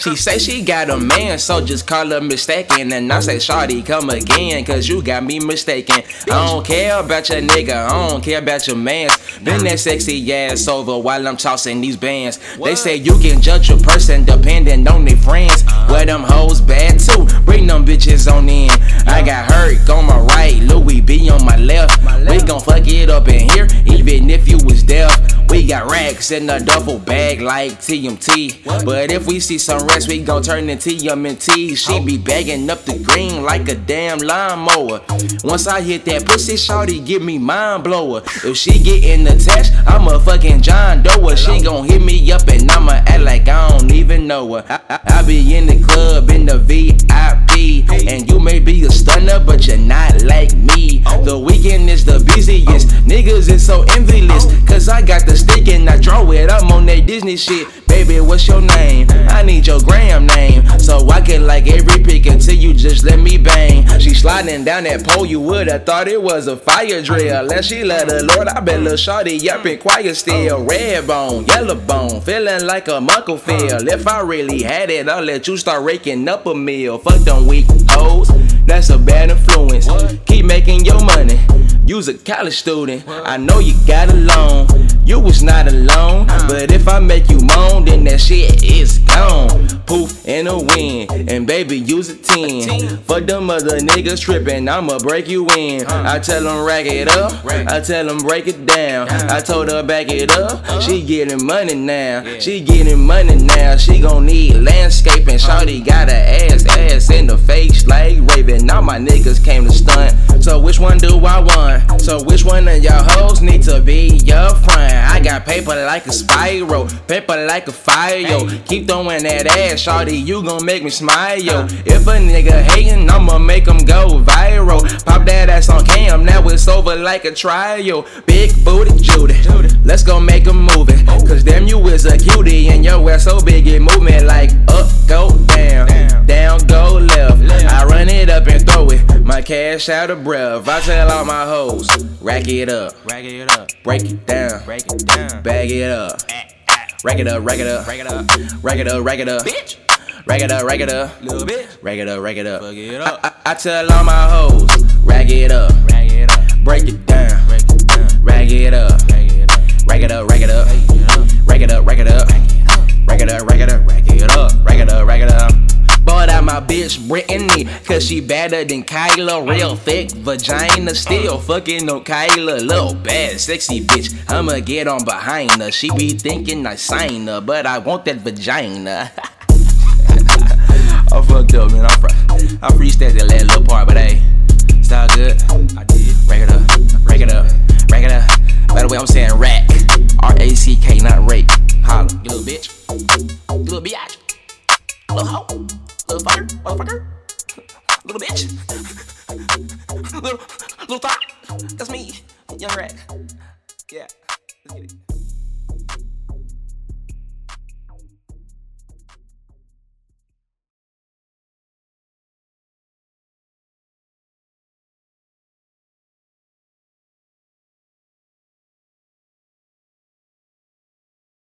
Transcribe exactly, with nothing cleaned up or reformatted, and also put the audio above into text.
She say she got a man, so just call her mistaken. And I say, shawty, come again, cause you got me mistaken. I don't care about your nigga, I don't care about your mans. Been that sexy ass over while I'm tossing these bands. They say you can judge a person depending on their friends. Well, them hoes bad too, bring them bitches on in. I got hurt on my right, Louis B on my left. We gon' fuck it up in here, even if you was deaf. We got racks in a duffel bag like T M T. But if we see some rest, we gon' turn into T M N T. She be bagging up the green like a damn lawnmower. Once I hit that pussy, shawty give me mind blower. If she gettin' attached, I'm a fucking John Doe. She gon' hit me up and I'ma act like I don't even know her. I, I, I be in the club in the V I P, and you may be a stunner, but you're not like me. The weekend is the busiest, niggas is so envious, cause I got the stick and I draw it up on that Disney shit. Baby, what's your name? I need your gram name, so I can like every pic until you just let me bang. She sliding down that pole, you would've thought it was a fire drill. And she let her Lord, I bet lil' shawty yapping quiet still. Red bone, yellow bone, feeling like a muckle feel. If I really had it, I'll let you start raking up a meal. Fuck them weak hoes, that's a bad influence. Keep making your money, you's a college student. I know you got a loan, you was not alone. But if I make you moan, then that shit is gone. Poof in the wind, and baby use a ten. Fuck them other niggas trippin', I'ma break you in. I tell them rack it up, I tell them break it down. I told her back it up, she getting money now. She getting money now, she gon' need landscaping. Shawty got her ass, ass in the face like Raven. Now my niggas came to stunt, so which one do I want? So which one of y'all hoes need to be your friend? I got paper like a spiral, paper like a fire, yo. Keep throwing that ass, shawty, you gon' make me smile, yo. If a nigga hatin', I'ma make him go viral. Pop that ass on cam, now it's over like a trial. Big booty Judy, let's go make a movie, cause damn you is a cutie, and your ass so big it move me like up, go down, down, go left. I run it up and throw it, my cash out of breath. I tell all my hoes, rack it up, Rack it up, break it down, break it down, bag it up, rack it up, rack it up, rack it up, rack it up, rack it up, bitch, rack it up, rack it up, little bitch, rack it up, rack it up. fuck it up, I, I, I tell all my hoes, rack it up, rack it up, break it down, break it down, rack it up, rack it up, rack it up, rack it up, rack it up, rack it up, rack it up, rack it up, rack it up, rack it up, rack it up, rack it up. Bought out my bitch Brittany, cause she better than Kyla. Real thick vagina, still fucking on Kyla. Little bad, sexy bitch, I'ma get on behind her. She be thinking I sign her, but I want that vagina. I fucked up, man. I, fr I freestyled that last little part, but hey, it's all good. I did. Rack it up, rack it up, rack it up. By the way, I'm saying rack, R A C K, not rape. Holla, you little bitch, you little biatch, little hoe, little fucker, motherfucker, little bitch, little, little thought. That's me, young rack. Yeah, let's get it.